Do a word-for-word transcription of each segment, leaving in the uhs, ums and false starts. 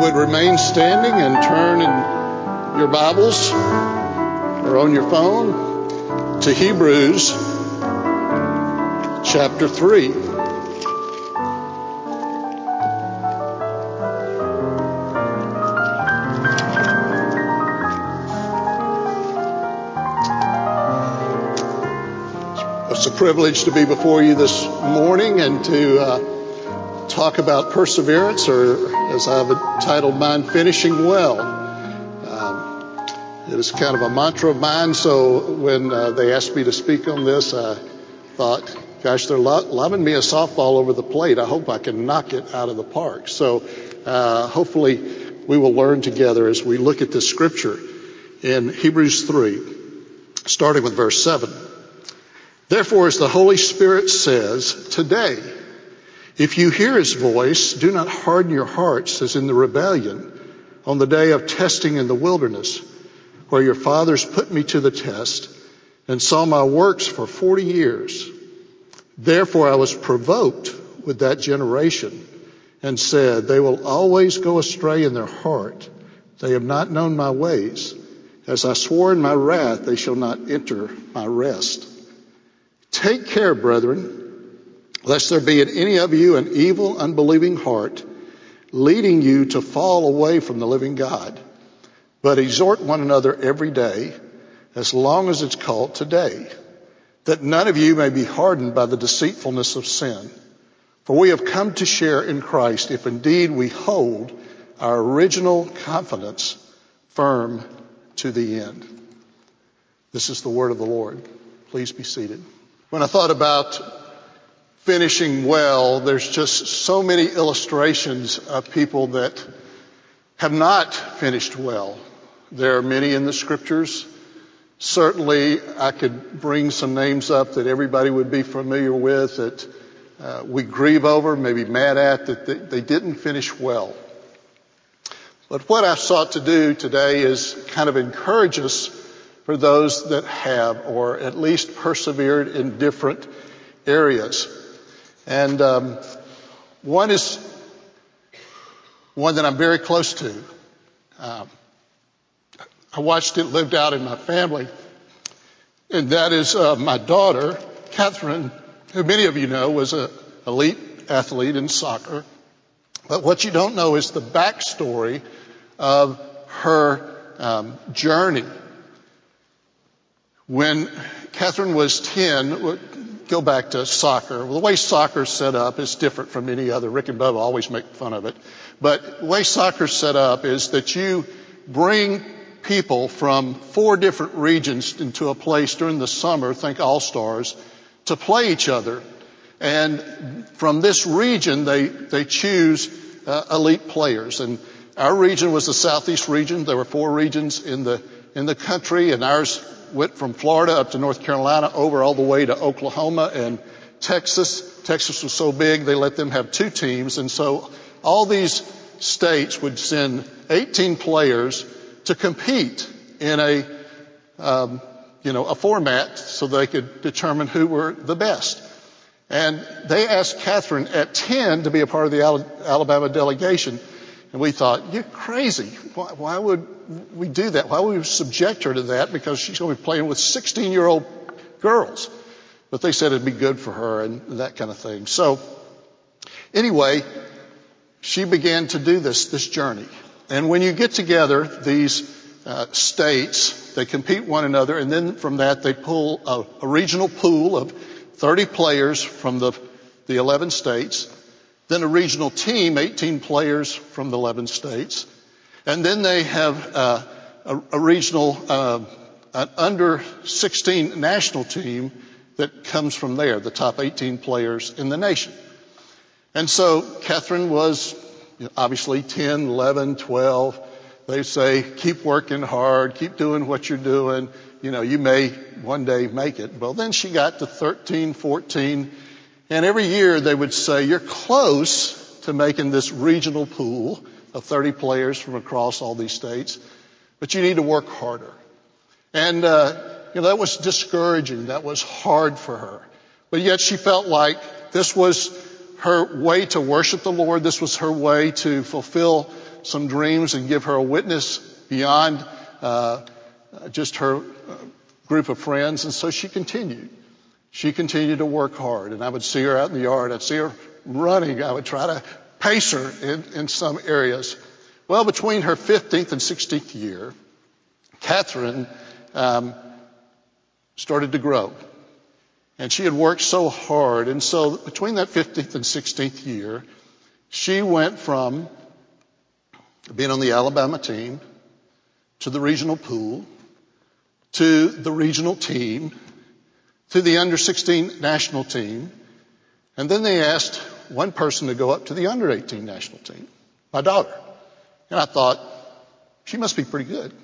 would remain standing and turn in your Bibles or on your phone to Hebrews chapter three. It's a privilege to be before you this morning and to uh, talk about perseverance, or as I've titled mine, finishing well. Um, it is kind of a mantra of mine, so when uh, they asked me to speak on this, I thought, gosh, they're lo- lobbing me a softball over the plate. I hope I can knock it out of the park. So uh, hopefully we will learn together as we look at this scripture in Hebrews three, starting with verse seven. Therefore, as the Holy Spirit says, today, if you hear his voice, do not harden your hearts as in the rebellion on the day of testing in the wilderness, where your fathers put me to the test and saw my works for forty years. Therefore, I was provoked with that generation and said, they will always go astray in their heart. They have not known my ways. As I swore in my wrath, they shall not enter my rest. Take care, brethren, lest there be in any of you an evil, unbelieving heart, leading you to fall away from the living God. But exhort one another every day, as long as it's called today, that none of you may be hardened by the deceitfulness of sin. For we have come to share in Christ, if indeed we hold our original confidence firm to the end. This is the word of the Lord. Please be seated. When I thought about finishing well, there's just so many illustrations of people that have not finished well. There are many in the scriptures. Certainly, I could bring some names up that everybody would be familiar with, that uh, we grieve over, maybe mad at, that they, they didn't finish well. But what I've sought to do today is kind of encourage us for those that have, or at least persevered in different areas. And um, one is one that I'm very close to. Um, I watched it lived out in my family, and that is uh, my daughter, Catherine, who many of you know was an elite athlete in soccer. But what you don't know is the backstory of her um, journey. When Catherine was ten, go back to soccer. Well, the way soccer's set up is different from any other. Rick and Bubba always make fun of it. But the way soccer's set up is that you bring people from four different regions into a place during the summer, think All-Stars, to play each other. And from this region, they, they choose uh, elite players. And our region was the Southeast region. There were four regions in the, in the country, and ours went from Florida up to North Carolina, over all the way to Oklahoma and Texas. Texas was so big, they let them have two teams. And so all these states would send eighteen players to compete in a, um, you know, a format so they could determine who were the best. And they asked Catherine at ten to be a part of the Alabama delegation. And we thought, you're crazy. Why, why would we do that? Why would we subject her to that? Because she's going to be playing with sixteen-year-old girls. But they said it'd be good for her and that kind of thing. So anyway, she began to do this, this journey. And when you get together, these uh, states, they compete one another. And then from that, they pull a, a regional pool of thirty players from the, the eleven states. Then a regional team, eighteen players from the eleven states. And then they have uh, a, a regional, uh, an under sixteen national team that comes from there, the top eighteen players in the nation. And so Catherine was you know, obviously ten, eleven, twelve. They say, keep working hard, keep doing what you're doing. You know, you may one day make it. Well, then she got to thirteen, fourteen. And every year they would say, you're close to making this regional pool of thirty players from across all these states, but you need to work harder. And, uh, you know, that was discouraging. That was hard for her. But yet she felt like this was her way to worship the Lord. This was her way to fulfill some dreams and give her a witness beyond uh, just her uh, group of friends. And so she continued. She continued to work hard. And I would see her out in the yard. I'd see her running. I would try to pace her in, in some areas. Well, between her fifteenth and sixteenth year, Catherine um, started to grow. And she had worked so hard. And so between that fifteenth and sixteenth year, she went from being on the Alabama team to the regional pool to the regional team to the under sixteen national team. And then they asked one person to go up to the under eighteen national team, my daughter. And I thought, she must be pretty good.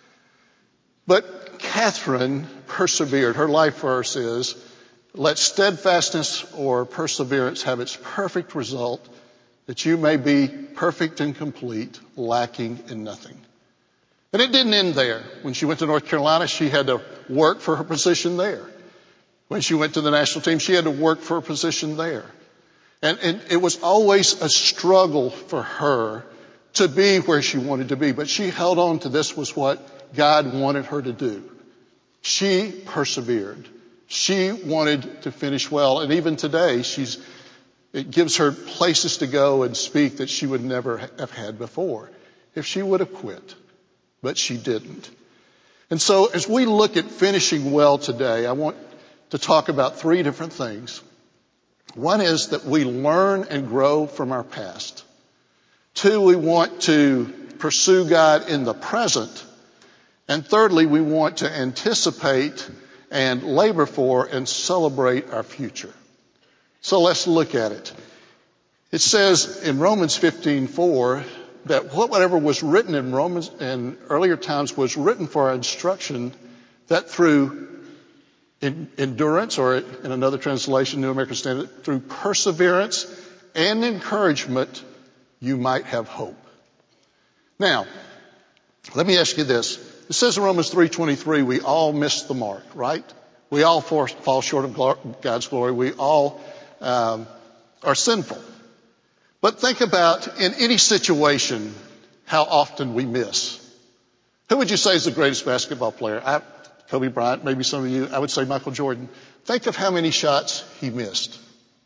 But Catherine persevered. Her life verse is, let steadfastness or perseverance have its perfect result, that you may be perfect and complete, lacking in nothing. And it didn't end there. When she went to North Carolina, she had to work for her position there. When she went to the national team, she had to work for a position there. And, and it was always a struggle for her to be where she wanted to be. But she held on to this was what God wanted her to do. She persevered. She wanted to finish well. And even today, she's, it gives her places to go and speak that she would never have had before if she would have quit. But she didn't. And so as we look at finishing well today, I want to talk about three different things. One is that we learn and grow from our past. Two, we want to pursue God in the present. And thirdly, we want to anticipate and labor for and celebrate our future. So let's look at it. It says in Romans fifteen four that whatever was written in Romans in earlier times was written for our instruction, that through in endurance, or in another translation, New American Standard, through perseverance and encouragement, you might have hope. Now, let me ask you this. It says in Romans three twenty-three, we all miss the mark, right? We all fall short of God's glory. We all um, are sinful. But think about, in any situation, how often we miss. Who would you say is the greatest basketball player? I, Kobe Bryant, maybe some of you. I would say Michael Jordan. Think of how many shots he missed.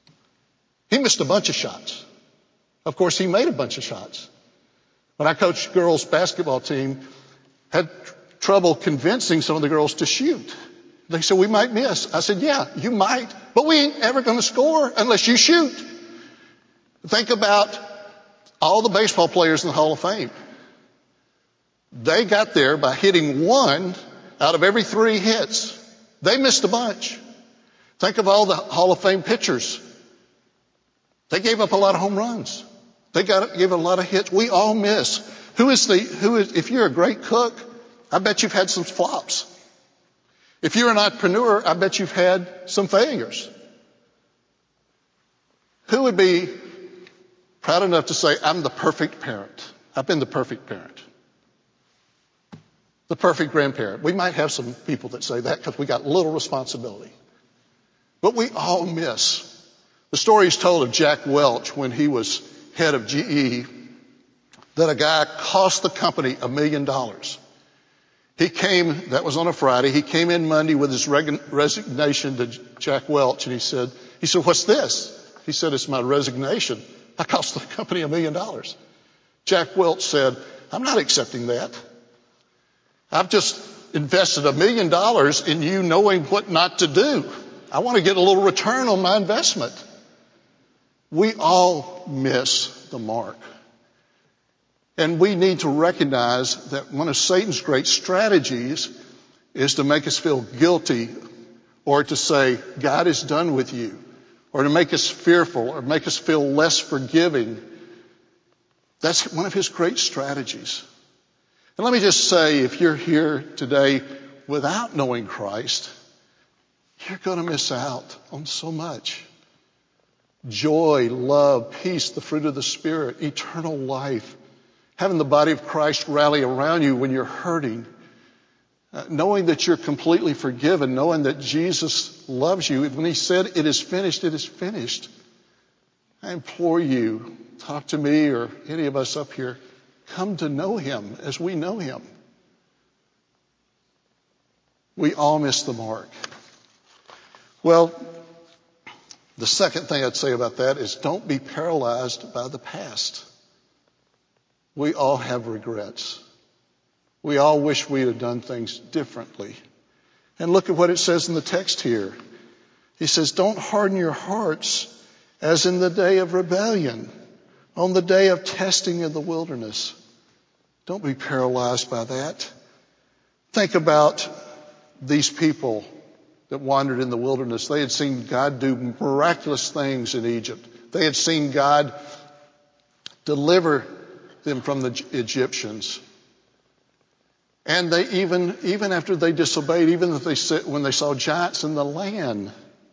He missed a bunch of shots. Of course, he made a bunch of shots. When I coached girls' basketball team, had trouble convincing some of the girls to shoot. They said, we might miss. I said, yeah, you might, but we ain't ever going to score unless you shoot. Think about all the baseball players in the Hall of Fame. They got there by hitting one out of every three hits. They missed a bunch. Think of all the Hall of Fame pitchers. They gave up a lot of home runs. They got gave a lot of hits. We all miss. Who is the, who is, if you're a great cook, I bet you've had some flops. If you're an entrepreneur, I bet you've had some failures. Who would be proud enough to say, I'm the perfect parent? I've been the perfect parent. The perfect grandparent. We might have some people that say that because we got little responsibility. But we all miss. The story is told of Jack Welch when he was head of G E, that a guy cost the company a million dollars. He came, that was on a Friday, he came in Monday with his reg- resignation to Jack Welch, and he said, he said, what's this? He said, it's my resignation. I cost the company a million dollars. Jack Welch said, I'm not accepting that. I've just invested a million dollars in you knowing what not to do. I want to get a little return on my investment. We all miss the mark. And we need to recognize that one of Satan's great strategies is to make us feel guilty, or to say, God is done with you, or to make us fearful, or make us feel less forgiving. That's one of his great strategies. And let me just say, if you're here today without knowing Christ, you're going to miss out on so much. Joy, love, peace, the fruit of the Spirit, eternal life. Having the body of Christ rally around you when you're hurting. Uh, knowing that you're completely forgiven. Knowing that Jesus loves you. When he said, it is finished, it is finished. I implore you, talk to me or any of us up here. come to know him as we know him. We all miss the mark. Well, the second thing I'd say about that is don't be paralyzed by the past. We all have regrets. We all wish we'd have done things differently. And look at what it says in the text here. He says, don't harden your hearts as in the day of rebellion, on the day of testing in the wilderness. Don't be paralyzed by that. Think about these people that wandered in the wilderness. They had seen God do miraculous things in Egypt. They had seen God deliver them from the Egyptians. And they even, even after they disobeyed, even if they sit, when they saw giants in the land,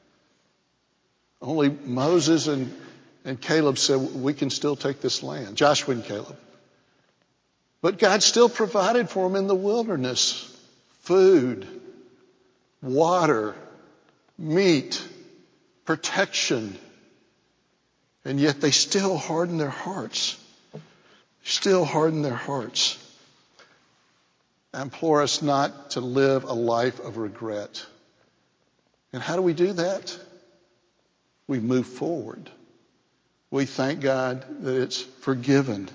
only Moses and, and Caleb said, we can still take this land. Joshua and Caleb. But God still provided for them in the wilderness food, water, meat, protection. And yet they still harden their hearts. Still harden their hearts. I implore us not to live a life of regret. And how do we do that? We move forward. We thank God that it's forgiven.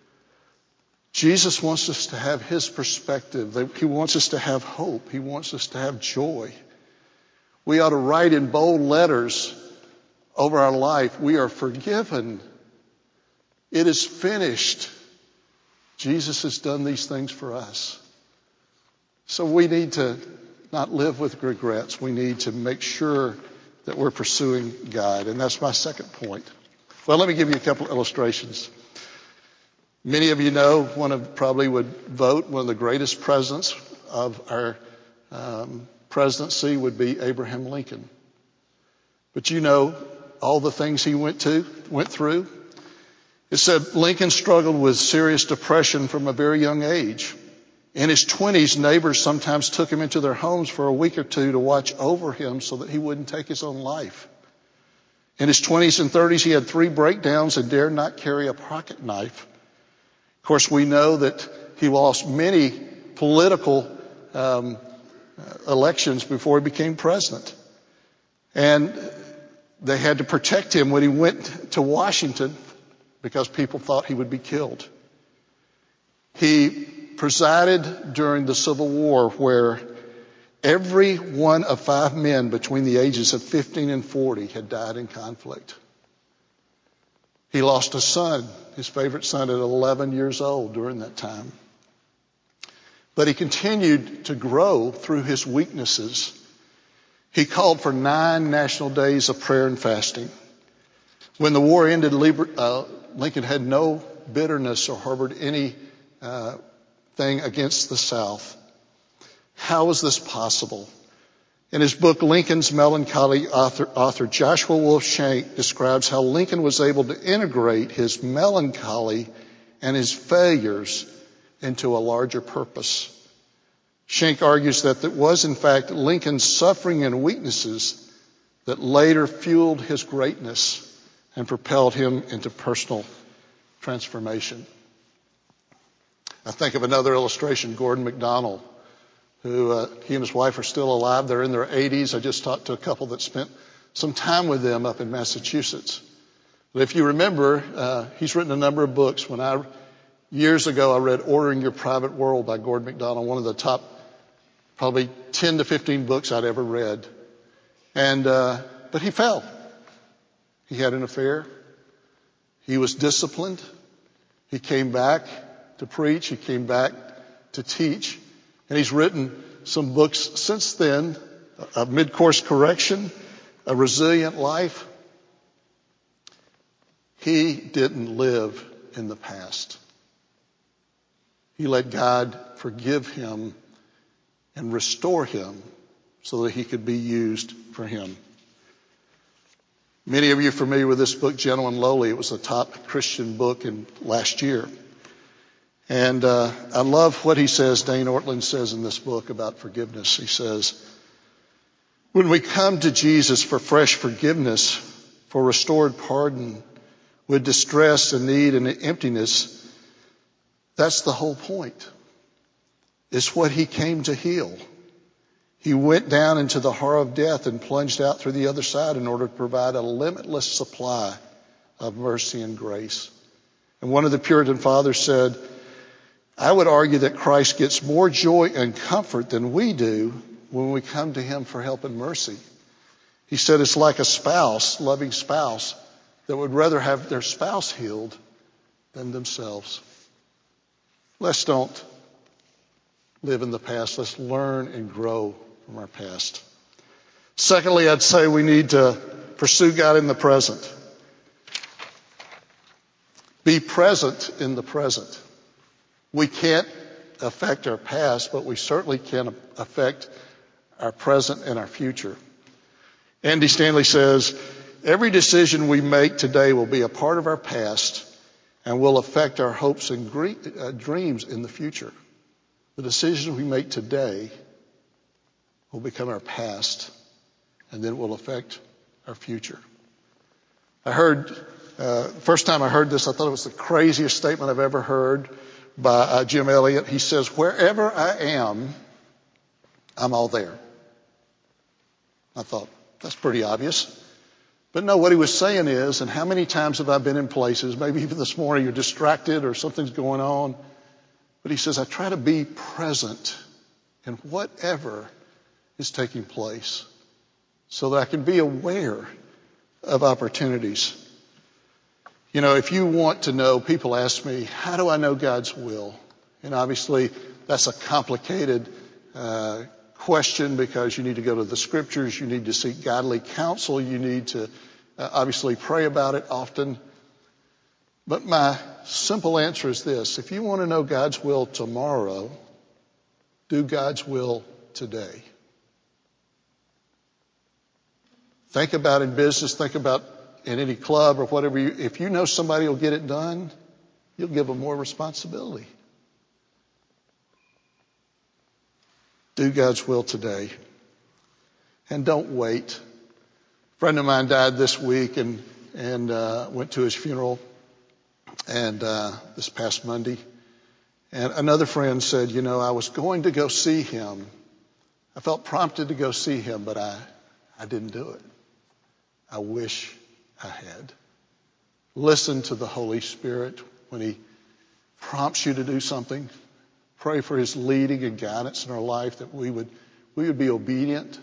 Jesus wants us to have his perspective. He wants us to have hope. He wants us to have joy. We ought to write in bold letters over our life, we are forgiven. It is finished. Jesus has done these things for us. So we need to not live with regrets. We need to make sure that we're pursuing God. And that's my second point. Well, let me give you a couple illustrations. Many of you know one of probably would vote one of the greatest presidents of our um, presidency would be Abraham Lincoln. But you know all the things he went to went through. It said Lincoln struggled with serious depression from a very young age. In his twenties, neighbors sometimes took him into their homes for a week or two to watch over him so that he wouldn't take his own life. In his twenties and thirties, he had three breakdowns and dared not carry a pocket knife. Of course, we know that he lost many political um, elections before he became president. And they had to protect him when he went to Washington because people thought he would be killed. He presided during the Civil War where every one of five men between the ages of fifteen and forty had died in conflict. He lost a son, his favorite son, at eleven years old during that time. But he continued to grow through his weaknesses. He called for nine national days of prayer and fasting. When the war ended, Lincoln had no bitterness or harbored any uh, thing against the South. How was this possible? In his book, Lincoln's Melancholy, author, author Joshua Wolf Shank describes how Lincoln was able to integrate his melancholy and his failures into a larger purpose. Shank argues that it was, in fact, Lincoln's suffering and weaknesses that later fueled his greatness and propelled him into personal transformation. I think of another illustration, Gordon MacDonald, who uh, he and his wife are still alive. They're in their eighties. I just talked to a couple that spent some time with them up in Massachusetts. But if you remember, uh, he's written a number of books. When I, years ago, I read Ordering Your Private World by Gordon MacDonald, one of the top probably ten to fifteen books I'd ever read. And, uh, but he fell. He had an affair. He was disciplined. He came back to preach. He came back to teach. And he's written some books since then, A Mid-Course Correction, A Resilient Life. He didn't live in the past. He let God forgive him and restore him so that he could be used for him. Many of you are familiar with this book, Gentle and Lowly. It was the top Christian book in last year. And uh, I love what he says, Dane Ortland says in this book about forgiveness. He says, when we come to Jesus for fresh forgiveness, for restored pardon, with distress and need and emptiness, That's the whole point. It's what he came to heal. He went down into the horror of death and plunged out through the other side in order to provide a limitless supply of mercy and grace. And one of the Puritan fathers said, I would argue that Christ gets more joy and comfort than we do when we come to him for help and mercy. He said it's like a spouse, loving spouse, that would rather have their spouse healed than themselves. Let's don't live in the past. Let's learn and grow from our past. Secondly, I'd say we need to pursue God in the present. Be present in the present. We can't affect our past, but we certainly can affect our present and our future. Andy Stanley says, every decision we make today will be a part of our past and will affect our hopes and dreams in the future. The decisions we make today will become our past, and then it will affect our future. I heard, uh, first time I heard this, I thought it was the craziest statement I've ever heard by uh, Jim Elliot. He says, wherever I am, I'm all there. I thought, that's pretty obvious. But no, what he was saying is, and how many times have I been in places, maybe even this morning you're distracted or something's going on, but he says, I try to be present in whatever is taking place so that I can be aware of opportunities. You know, if you want to know, people ask me, how do I know God's will? And obviously that's a complicated uh, question because you need to go to the scriptures, you need to seek godly counsel, you need to uh, obviously pray about it often. But my simple answer is this: if you want to know God's will tomorrow, do God's will today. Think about in business, think about in any club or whatever. You, if you know somebody will get it done, you'll give them more responsibility. Do God's will today. And don't wait. A friend of mine died this week and, and uh, went to his funeral and uh, this past Monday. And another friend said, you know, I was going to go see him. I felt prompted to go see him, but I, I didn't do it. I wish I had. Listen to the Holy Spirit when he prompts you to do something. Pray for his leading and guidance in our life, that we would we would be obedient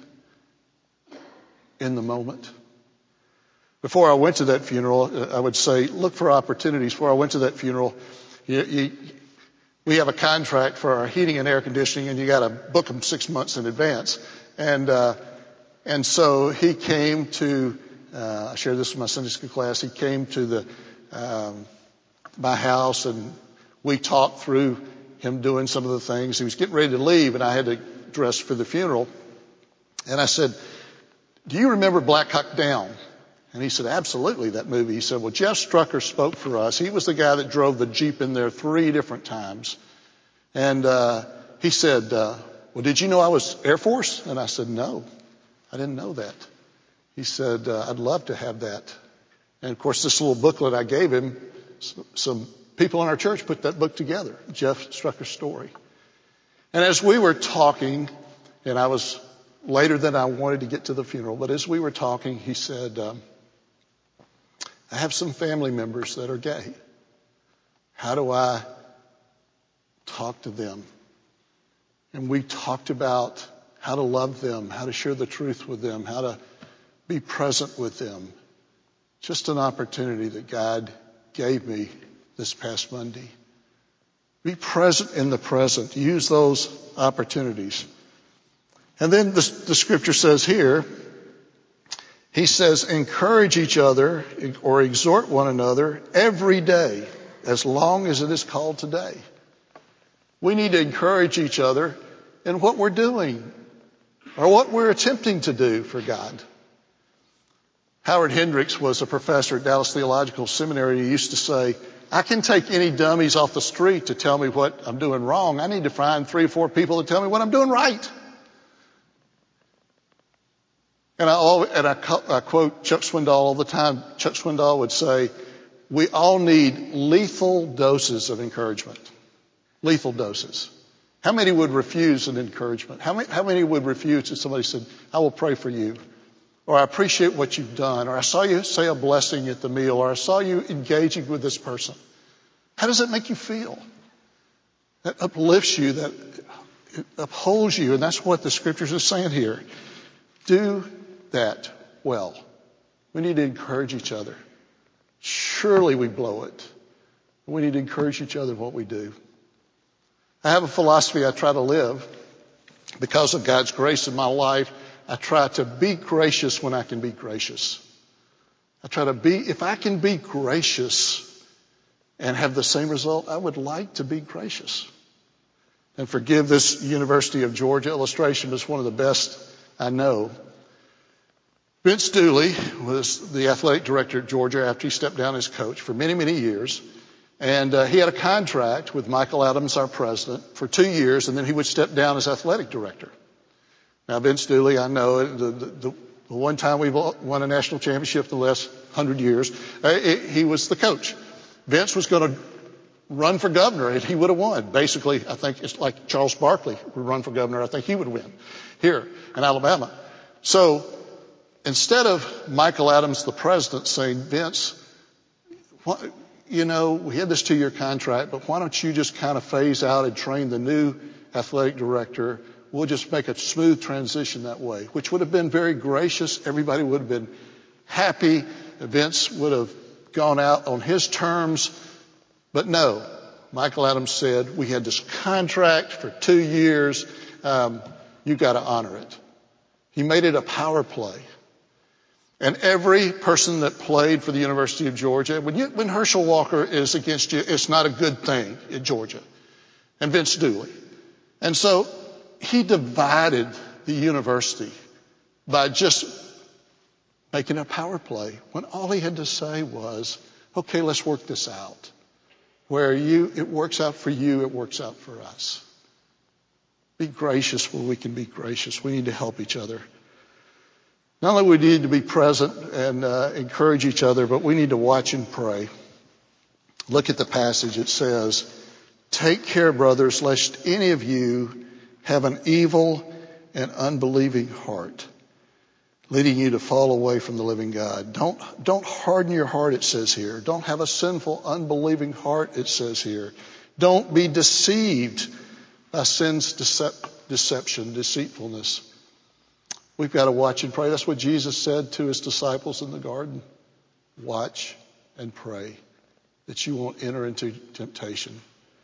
in the moment. Before I went to that funeral, I would say, look for opportunities. Before I went to that funeral, you, you, we have a contract for our heating and air conditioning, and you got to book them six months in advance. And uh, and so he came to. Uh, I shared this with my Sunday school class. He came to the um, my house, and we talked through him doing some of the things. He was getting ready to leave, and I had to dress for the funeral. And I said, do you remember Black Hawk Down? And he said, absolutely, that movie. He said, well, Jeff Strucker spoke for us. He was the guy that drove the Jeep in there three different times. And uh, he said, uh, well, did you know I was Air Force? And I said, no, I didn't know that. He said, uh, I'd love to have that. And of course, this little booklet I gave him, some people in our church put that book together, Jeff Strucker's story. And as we were talking, and I was later than I wanted to get to the funeral, but as we were talking, he said, um, I have some family members that are gay. How do I talk to them? And we talked about how to love them, how to share the truth with them, how to be present with them. Just an opportunity that God gave me this past Monday. Be present in the present. Use those opportunities. And then the, the scripture says here, he says, encourage each other or exhort one another every day, as long as it is called today. We need to encourage each other in what we're doing or what we're attempting to do for God. Howard Hendricks was a professor at Dallas Theological Seminary. He used to say, I can take any dummies off the street to tell me what I'm doing wrong. I need to find three or four people to tell me what I'm doing right. And I, always, and I, I quote Chuck Swindoll all the time. Chuck Swindoll would say, we all need lethal doses of encouragement. lethal doses. How many would refuse an encouragement? How many, how many would refuse if somebody said, I will pray for you, or I appreciate what you've done, or I saw you say a blessing at the meal, or I saw you engaging with this person? How does that make you feel? That uplifts you, that it upholds you, and that's what the scriptures are saying here. Do that well. We need to encourage each other. Surely we blow it. We need to encourage each other in what we do. I have a philosophy I try to live. Because of God's grace in my life, I try to be gracious when I can be gracious. I try to be, if I can be gracious and have the same result, I would like to be gracious. And forgive this University of Georgia illustration, it's one of the best I know. Vince Dooley was the athletic director at Georgia after he stepped down as coach for many, many years. And uh, he had a contract with Michael Adams, our president, for two years, and then he would step down as athletic director. Now, Vince Dooley, I know the, the, the one time we won a national championship in the last hundred years, uh, it, he was the coach. Vince was going to run for governor, and he would have won. Basically, I think it's like Charles Barkley would run for governor. I think he would win here in Alabama. So instead of Michael Adams, the president, saying, Vince, what, you know, we had this two-year contract, but why don't you just kind of phase out and train the new athletic director? We'll just make a smooth transition that way, which would have been very gracious. Everybody would have been happy. Vince would have gone out on his terms. But no, Michael Adams said, we had this contract for two years. Um, you've got to honor it. He made it a power play. And every person that played for the University of Georgia, when, you, when Herschel Walker is against you, it's not a good thing in Georgia. And Vince Dooley. And so he divided the university by just making a power play when all he had to say was, okay, let's work this out. Where you, it works out for you, it works out for us. Be gracious where we can be gracious. We need to help each other. Not only do we need to be present and uh, encourage each other, but we need to watch and pray. Look at the passage. It says, take care, brothers, lest any of you have an evil and unbelieving heart, leading you to fall away from the living God. Don't, don't harden your heart, it says here. Don't have a sinful, unbelieving heart, it says here. Don't be deceived by sin's decep- deception, deceitfulness. We've got to watch and pray. That's what Jesus said to his disciples in the garden. Watch and pray that you won't enter into temptation.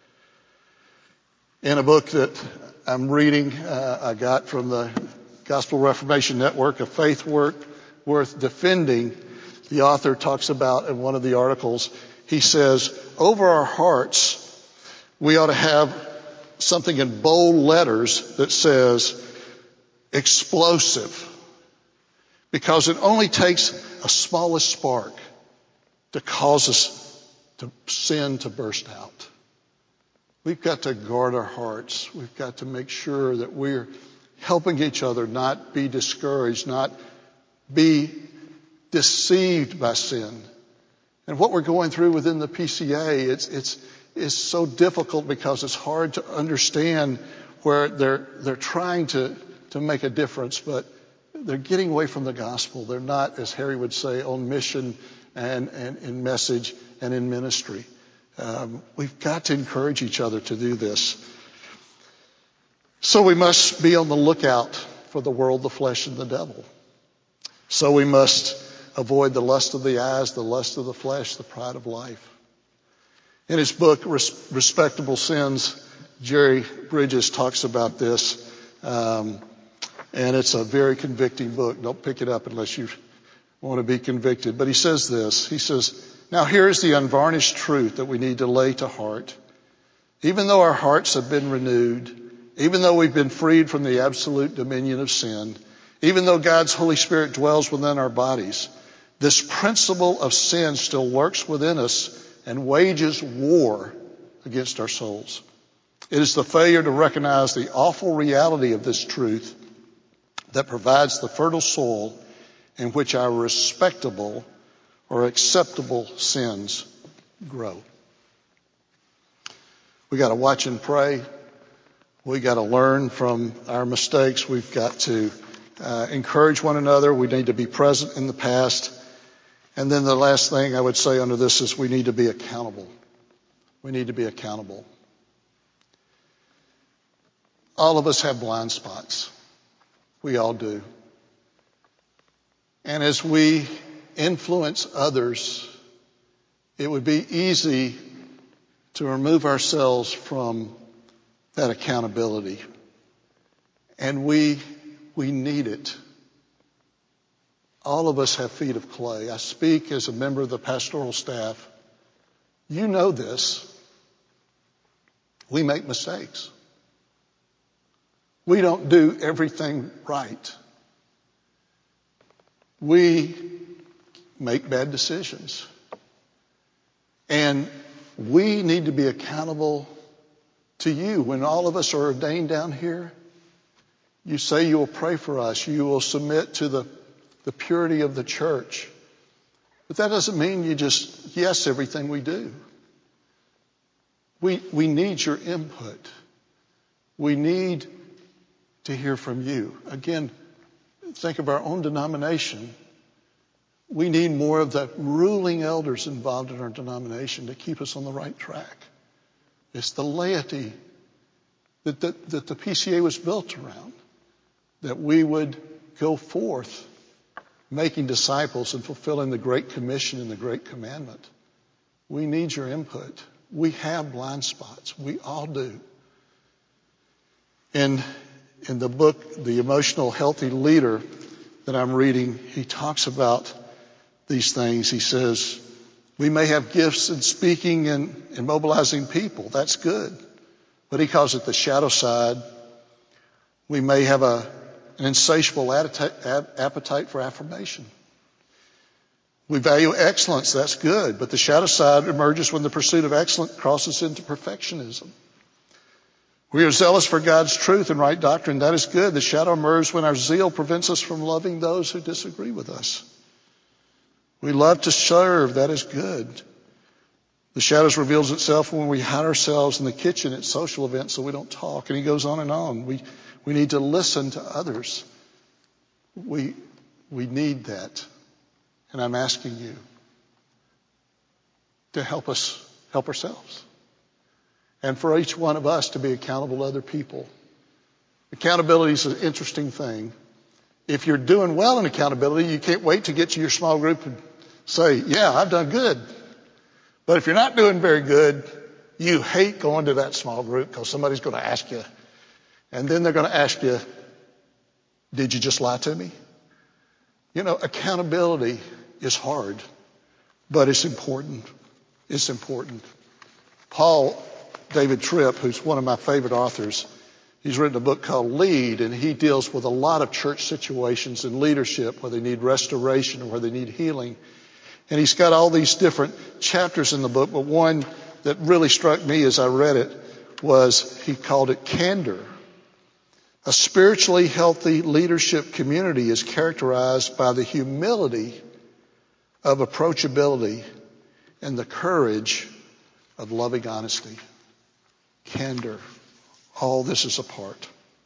In a book that I'm reading, uh, I got from the Gospel Reformation Network, A Faith Work Worth Defending, the author talks about in one of the articles, he says, over our hearts, we ought to have something in bold letters that says, explosive. Because it only takes a smallest spark to cause us to sin to burst out. We've got to guard our hearts. We've got to make sure that we're helping each other, not be discouraged, not be deceived by sin. And what we're going through within the P C A, it's, it's, it's so difficult because it's hard to understand where they're, they're trying to, to make a difference, but they're getting away from the gospel. They're not, as Harry would say, on mission and, and in message and in ministry. Um, we've got to encourage each other to do this. So we must be on the lookout for the world, the flesh, and the devil. So we must avoid the lust of the eyes, the lust of the flesh, the pride of life. In his book, Res- Respectable Sins, Jerry Bridges talks about this. Um, and it's a very convicting book. Don't pick it up unless you want to be convicted. But he says this. He says, now here's the unvarnished truth that we need to lay to heart. Even though our hearts have been renewed, even though we've been freed from the absolute dominion of sin, even though God's Holy Spirit dwells within our bodies, this principle of sin still lurks within us and wages war against our souls. It is the failure to recognize the awful reality of this truth that provides the fertile soil in which our respectable or acceptable sins grow. We got to watch and pray. We got to learn from our mistakes. We've got to uh, encourage one another. We need to be present in the past. And then the last thing I would say under this is we need to be accountable. We need to be accountable. All of us have blind spots. We all do. And as we influence others, it would be easy to remove ourselves from that accountability. And we, we need it. All of us have feet of clay. I speak as a member of the pastoral staff. You know this. We make mistakes. We don't do everything right. We make bad decisions. And we need to be accountable to you. When all of us are ordained down here, you say you will pray for us. You will submit to the, the purity of the church. But that doesn't mean you just yes everything we do. We, we need your input. We need to hear from you. Again, think of our own denomination. We need more of the ruling elders involved in our denomination to keep us on the right track. It's the laity that the, that the P C A was built around, that we would go forth making disciples and fulfilling the Great Commission and the Great Commandment. We need your input. We have blind spots. We all do. In, in the book, The Emotional Healthy Leader, that I'm reading, he talks about these things. He says, we may have gifts in speaking and, and mobilizing people. That's good. But he calls it the shadow side. We may have a, an insatiable appetite for affirmation. We value excellence. That's good. But the shadow side emerges when the pursuit of excellence crosses into perfectionism. We are zealous for God's truth and right doctrine. That is good. The shadow emerges when our zeal prevents us from loving those who disagree with us. We love to serve. That is good. The shadows reveals itself when we hide ourselves in the kitchen at social events so we don't talk. And he goes on and on. We, we need to listen to others. We, we need that. And I'm asking you to help us help ourselves. And for each one of us to be accountable to other people. Accountability is an interesting thing. If you're doing well in accountability, you can't wait to get to your small group and say, yeah, I've done good. But if you're not doing very good, you hate going to that small group because somebody's going to ask you. And then they're going to ask you, did you just lie to me? You know, accountability is hard, but it's important. It's important. Paul David Tripp, who's one of my favorite authors, he's written a book called Lead, and he deals with a lot of church situations and leadership where they need restoration or where they need healing. And he's got all these different chapters in the book, but one that really struck me as I read it was, he called it candor. A spiritually healthy leadership community is characterized by the humility of approachability and the courage of loving honesty. Candor. All this is a part.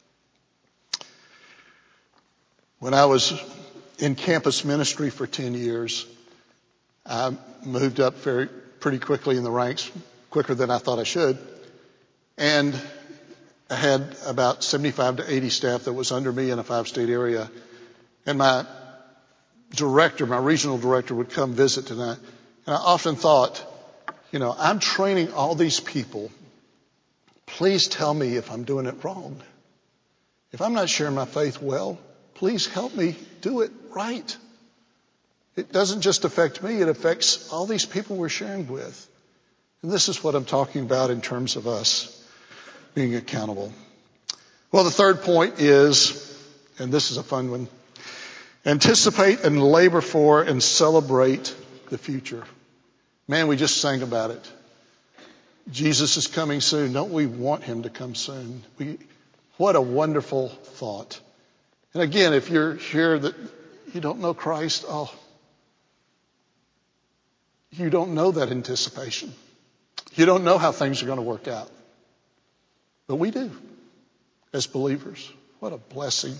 When I was in campus ministry for ten years, I moved up very pretty quickly in the ranks, quicker than I thought I should. And I had about seventy-five to eighty staff that was under me in a five-state area. And my director, my regional director, would come visit tonight. And I often thought, you know, I'm training all these people. Please tell me if I'm doing it wrong. If I'm not sharing my faith well, please help me do it right. It doesn't just affect me, it affects all these people we're sharing with. And this is what I'm talking about in terms of us being accountable. Well, the third point is, and this is a fun one, anticipate and labor for and celebrate the future. Man, we just sang about it. Jesus is coming soon. Don't we want him to come soon? We, what a wonderful thought. And again, if you're here that you don't know Christ, oh, you don't know that anticipation. You don't know how things are going to work out. But we do as believers. What a blessing.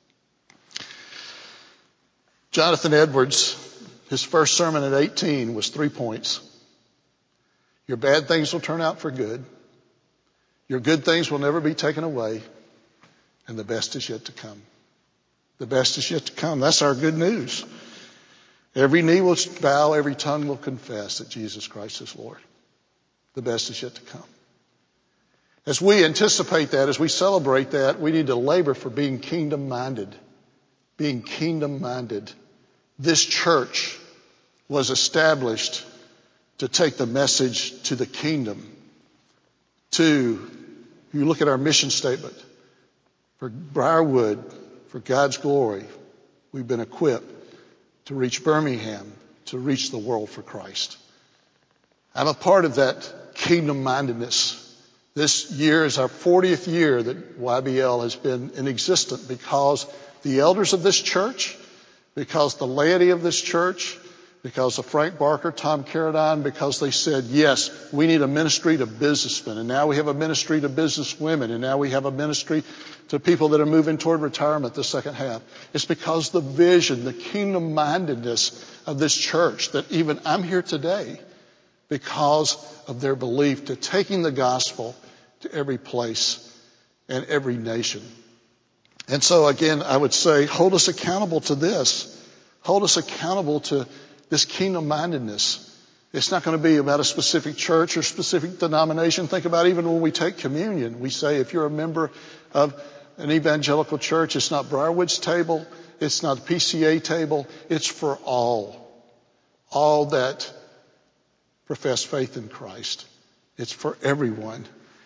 Jonathan Edwards, his first sermon at eighteen was three points. Your bad things will turn out for good. Your good things will never be taken away. And the best is yet to come. The best is yet to come. That's our good news. Every knee will bow, every tongue will confess that Jesus Christ is Lord. The best is yet to come. As we anticipate that, as we celebrate that, we need to labor for being kingdom-minded. Being kingdom-minded. This church was established to take the message to the kingdom. To, you look at our mission statement, for Briarwood, for God's glory, we've been equipped to reach Birmingham, to reach the world for Christ. I'm a part of that kingdom-mindedness. This year is our fortieth year that Y B L has been in existence because the elders of this church, because the laity of this church, because of Frank Barker, Tom Carradine, because they said, yes, we need a ministry to businessmen. And now we have a ministry to businesswomen. And now we have a ministry to people that are moving toward retirement the second half. It's because the vision, the kingdom-mindedness of this church that even I'm here today because of their belief to taking the gospel to every place and every nation. And so again, I would say, hold us accountable to this. Hold us accountable to this kingdom-mindedness. It's not going to be about a specific church or specific denomination. Think about even when we take communion. We say if you're a member of an evangelical church, it's not Briarwood's table. It's not a P C A table. It's for all. All that profess faith in Christ. It's for everyone.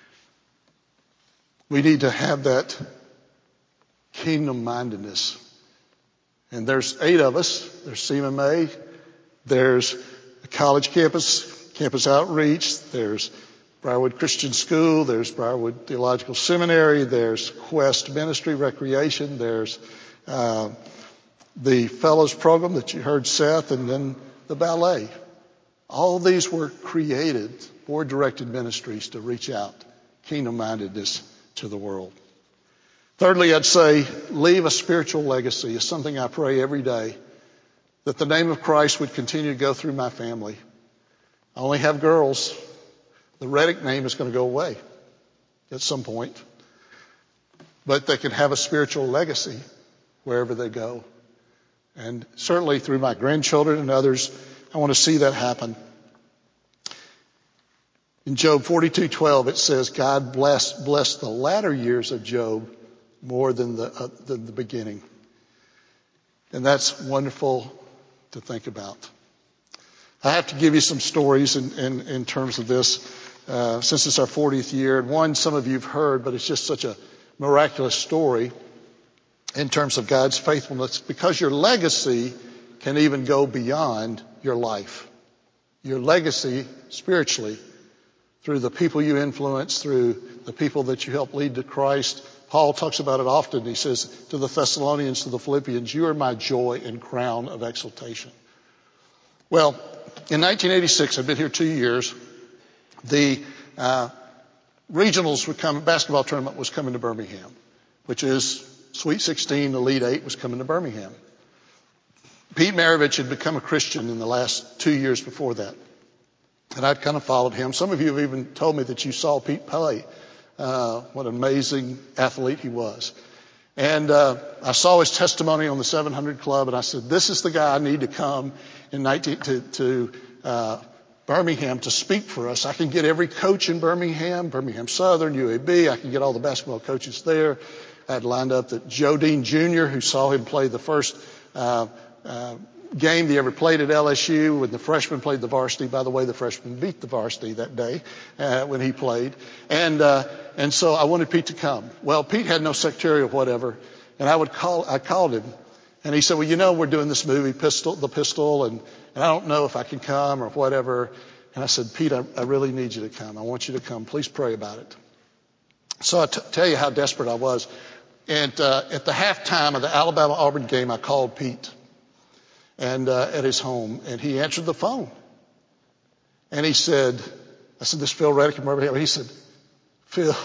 We need to have that kingdom-mindedness. And there's eight of us. There's C M M A. There's a college campus, campus outreach. There's Briarwood Christian School. There's Briarwood Theological Seminary. There's Quest Ministry Recreation. There's uh, the Fellows Program that you heard Seth, and then the ballet. All these were created, board-directed ministries to reach out, kingdom-mindedness to the world. Thirdly, I'd say leave a spiritual legacy. It's something I pray every day, that the name of Christ would continue to go through my family. I only have girls. The Reddick name is going to go away at some point. But they can have a spiritual legacy wherever they go. And certainly through my grandchildren and others, I want to see that happen. In Job forty-two twelve, it says, God blessed, blessed the latter years of Job more than the, uh, than the beginning. And that's wonderful to think about. I have to give you some stories in, in, in terms of this, uh, since it's our fortieth year. And one, some of you have heard, but it's just such a miraculous story in terms of God's faithfulness, because your legacy can even go beyond your life. Your legacy spiritually, through the people you influence, through the people that you help lead to Christ. Paul talks about it often. He says to the Thessalonians, to the Philippians, you are my joy and crown of exaltation. Well, in nineteen eighty-six, I've been here two years, the uh, regionals would come, basketball tournament was coming to Birmingham, which is Sweet sixteen, the Elite Eight was coming to Birmingham. Pete Maravich had become a Christian in the last two years before that. And I'd kind of followed him. Some of you have even told me that you saw Pete play. Uh, what an amazing athlete he was. And uh, I saw his testimony on the seven hundred Club, and I said, this is the guy I need to come in nineteen to, to uh, Birmingham to speak for us. I can get every coach in Birmingham, Birmingham Southern, U A B. I can get all the basketball coaches there. I had lined up that Joe Dean Junior, who saw him play the first uh, uh, game they ever played at L S U when the freshmen played the varsity. By the way, the freshmen beat the varsity that day uh, when he played. And uh, and so I wanted Pete to come. Well, Pete had no secretarial whatever, and I would call. I called him, and he said, well, you know, we're doing this movie, Pistol, The Pistol, and, and I don't know if I can come or whatever. And I said, Pete, I, I really need you to come. I want you to come. Please pray about it. So I t- tell you how desperate I was. And uh, at the halftime of the Alabama-Auburn game, I called Pete and uh, at his home, and he answered the phone. And he said, I said, this is Phil Reddick from Birmingham. He said, Phil,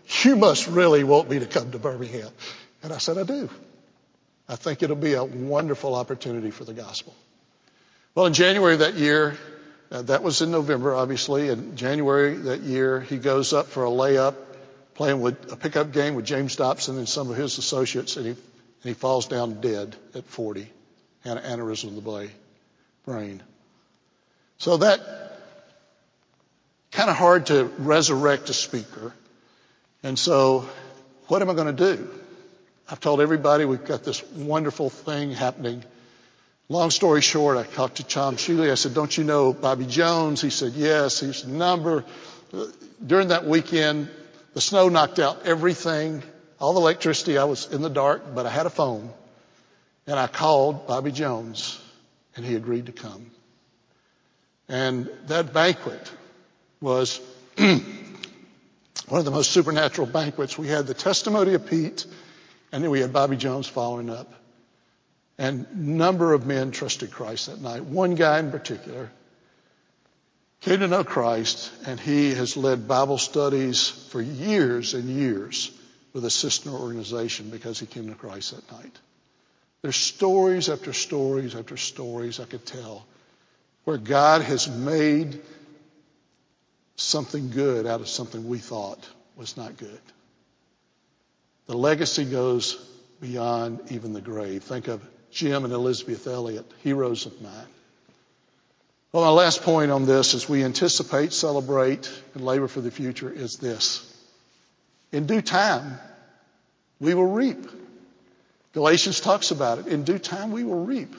you must really want me to come to Birmingham. And I said, I do. I think it'll be a wonderful opportunity for the gospel. Well, in January that year, uh, that was in November, obviously. In January that year, he goes up for a layup, playing with a pickup game with James Dobson and some of his associates, and he, and he falls down dead at forty, an aneurysm of the brain. So that kind of hard to resurrect a speaker. And so what am I going to do? I've told everybody we've got this wonderful thing happening. Long story short, I talked to Tom Shealy. I said, don't you know Bobby Jones? He said, yes. He's the number. During that weekend, the snow knocked out everything, all the electricity. I was in the dark, but I had a phone. And I called Bobby Jones, and he agreed to come. And that banquet was one of the most supernatural banquets. We had the testimony of Pete, and then we had Bobby Jones following up. And a number of men trusted Christ that night. One guy in particular came to know Christ, and he has led Bible studies for years and years with a sister organization because he came to Christ that night. There's stories after stories after stories I could tell where God has made something good out of something we thought was not good. The legacy goes beyond even the grave. Think of Jim and Elizabeth Elliott, heroes of mine. Well, my last point on this as we anticipate, celebrate, and labor for the future is this. In due time, we will reap. Galatians talks about it. In due time, we will reap.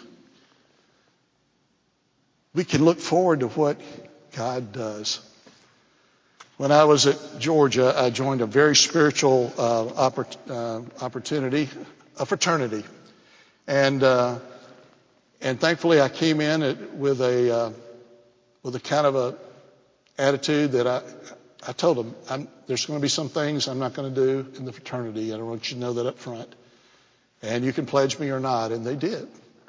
We can look forward to what God does. When I was at Georgia, I joined a very spiritual uh, oppor- uh, opportunity, a fraternity. And uh, and thankfully I came in at, with a uh, with a kind of a attitude that I I told them I'm, there's going to be some things I'm not going to do in the fraternity. I don't want you to know that up front. And you can pledge me or not, and they did.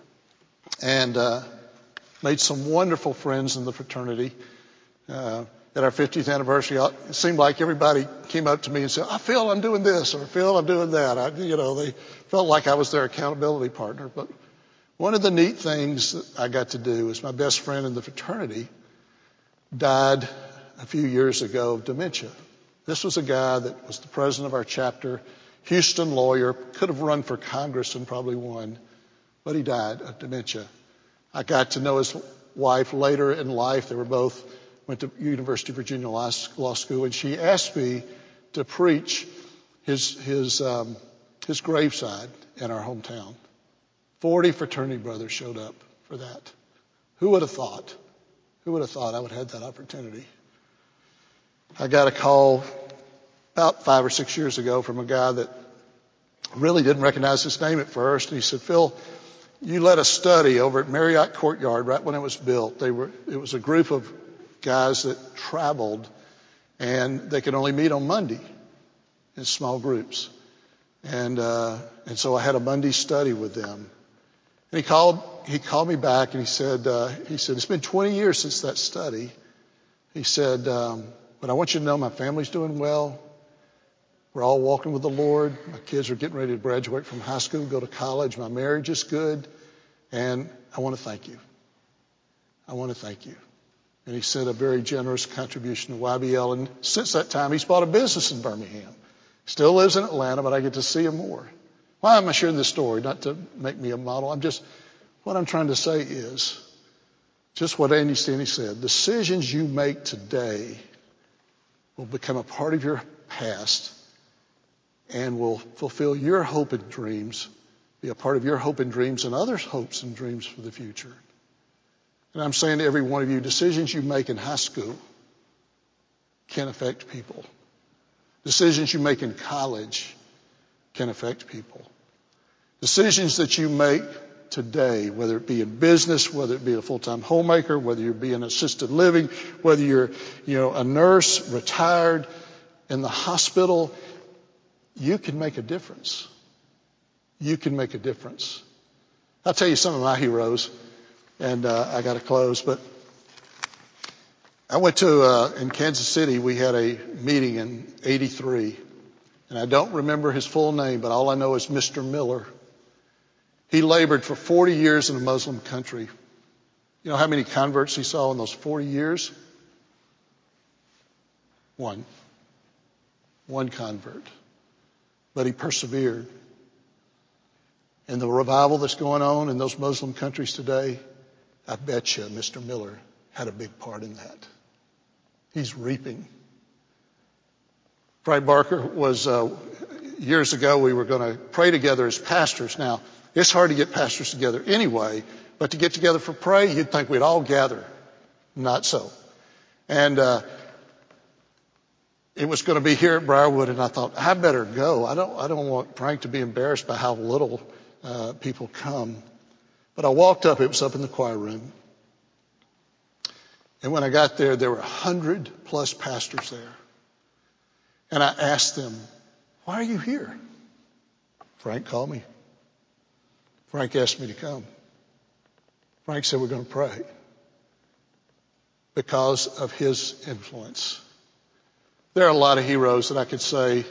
And uh, made some wonderful friends in the fraternity. Uh, at our fiftieth anniversary, it seemed like everybody came up to me and said, I feel I'm doing this, or I feel I'm doing that. I, you know, they felt like I was their accountability partner. But one of the neat things that I got to do is my best friend in the fraternity died a few years ago of dementia. This was a guy that was the president of our chapter, Houston lawyer, could have run for Congress and probably won, but he died of dementia. I got to know his wife later in life. They were both went to University of Virginia Law School, and she asked me to preach his his um, his graveside in our hometown. Forty fraternity brothers showed up for that. Who would have thought? Who would have thought I would have had that opportunity? I got a call about five or six years ago from a guy that really didn't recognize his name at first, and he said, Phil, you led a study over at Marriott Courtyard right when it was built. They were it was a group of guys that traveled, and they could only meet on Monday in small groups. And uh, and so I had a Monday study with them. And he called he called me back and he said uh, he said it's been twenty years since that study. He said, um, but I want you to know my family's doing well. We're all walking with the Lord. My kids are getting ready to graduate from high school, go to college. My marriage is good, and I want to thank you. I want to thank you. And he said a very generous contribution to Y B L. And since that time, he's bought a business in Birmingham. Still lives in Atlanta, but I get to see him more. Why am I sharing this story? Not to make me a model. I'm just, what I'm trying to say is just what Andy Stanley said. Decisions you make today will become a part of your past and will fulfill your hope and dreams, be a part of your hope and dreams and others' hopes and dreams for the future. And I'm saying to every one of you, decisions you make in high school can affect people. Decisions you make in college can affect people. Decisions that you make today, whether it be in business, whether it be a full-time homemaker, whether you're being assisted living, whether you're, you know, a nurse, retired, in the hospital, you can make a difference. You can make a difference. I'll tell you some of my heroes. And uh, I got to close, but I went to, uh, in Kansas City, we had a meeting in eighty-three, And I don't remember his full name, but all I know is Mister Miller. He labored for forty years in a Muslim country. You know how many converts he saw in those forty years? One. One convert. But he persevered. And the revival that's going on in those Muslim countries today, I bet you Mister Miller had a big part in that. He's reaping. Frank Barker was, uh, years ago, we were going to pray together as pastors. Now, it's hard to get pastors together anyway, but to get together for pray, you'd think we'd all gather. Not so. And, uh, it was going to be here at Briarwood, and I thought, I better go. I don't, I don't want Frank to be embarrassed by how little, uh, people come. But I walked up, it was up in the choir room. And when I got there, there were a hundred plus pastors there. And I asked them, why are you here? Frank called me. Frank asked me to come. Frank said, we're going to pray. Because of his influence. There are a lot of heroes that I could say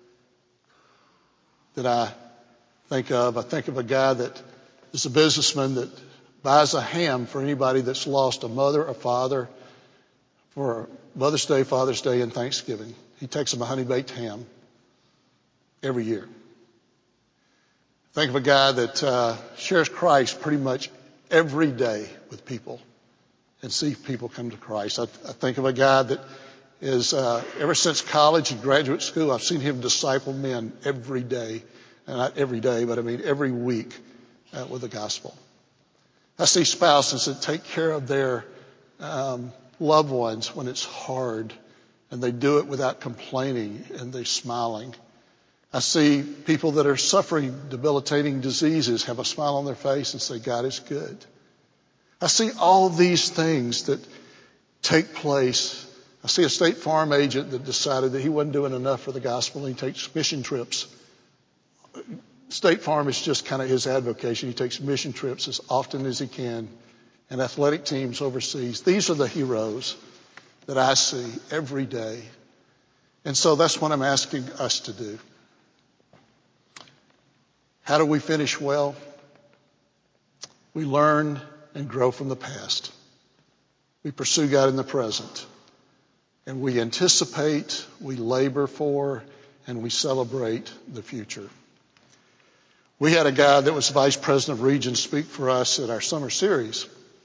that I think of. I think of a guy that is a businessman that buys a ham for anybody that's lost a mother, a father, for Mother's Day, Father's Day, and Thanksgiving. He takes them a honey-baked ham every year. Think of a guy that uh, shares Christ pretty much every day with people and see people come to Christ. I, I think of a guy that is, uh, ever since college and graduate school, I've seen him disciple men every day. And not every day, but I mean every week uh, with the gospel. I see spouses that take care of their um, loved ones when it's hard, and they do it without complaining, and they're smiling. I see people that are suffering debilitating diseases have a smile on their face and say, God is good. I see all these things that take place. I see a State Farm agent that decided that he wasn't doing enough for the gospel, and he takes mission trips. State Farm is just kind of his avocation. He takes mission trips as often as he can, and athletic teams overseas. These are the heroes that I see every day. And so that's what I'm asking us to do. How do we finish well? We learn and grow from the past. We pursue God in the present. And we anticipate, we labor for, and we celebrate the future. We had a guy that was vice president of Regions speak for us at our summer series.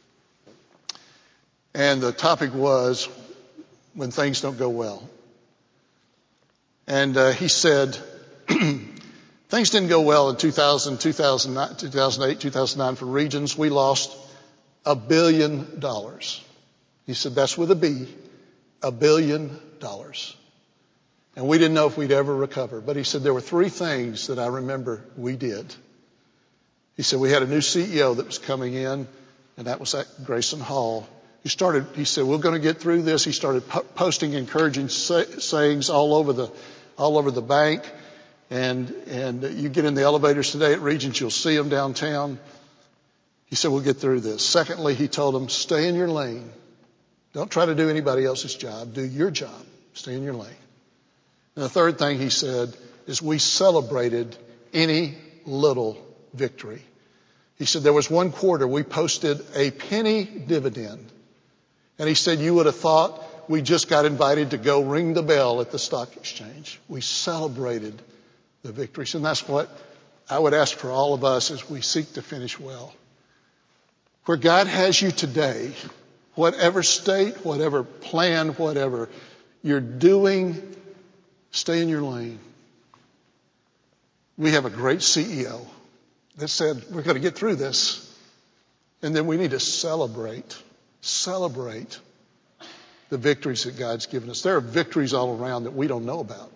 And the topic was when things don't go well. And uh, he said, things didn't go well in two thousand, two thousand nine, two thousand eight, two thousand nine for Regions. We lost a billion dollars. He said, that's with a B, a billion dollars. And we didn't know if we'd ever recover. But he said there were three things that I remember we did. He said we had a new C E O that was coming in, and that was at Grayson Hall. He started, he said, we're going to get through this. He started po- posting encouraging say, sayings all over the, all over the bank. And, and you get in the elevators today at Regions, you'll see them downtown. He said, we'll get through this. Secondly, he told them, stay in your lane. Don't try to do anybody else's job. Do your job. Stay in your lane. And the third thing he said is we celebrated any little victory. He said there was one quarter we posted a penny dividend. And he said you would have thought we just got invited to go ring the bell at the stock exchange. We celebrated the victories. And that's what I would ask for all of us as we seek to finish well. Where God has you today, whatever state, whatever plan, whatever you're doing, stay in your lane. We have a great C E O that said, we're going to get through this. And then we need to celebrate, celebrate the victories that God's given us. There are victories all around that we don't know about.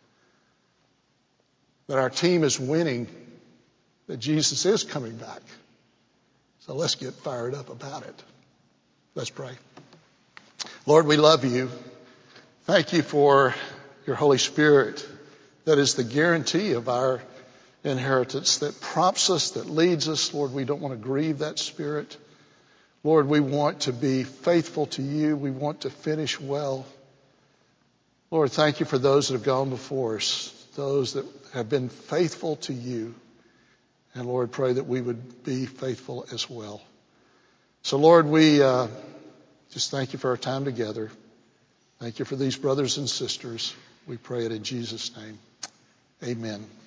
That our team is winning, that Jesus is coming back. So let's get fired up about it. Let's pray. Lord, we love you. Thank you for your Holy Spirit that is the guarantee of our inheritance, that prompts us, that leads us. Lord, we don't want to grieve that Spirit. Lord, we want to be faithful to you. We want to finish well. Lord, thank you for those that have gone before us. those that have been faithful to you. And Lord, pray that we would be faithful as well. So Lord, we uh, just thank you for our time together. Thank you for these brothers and sisters. We pray it in Jesus' name. Amen.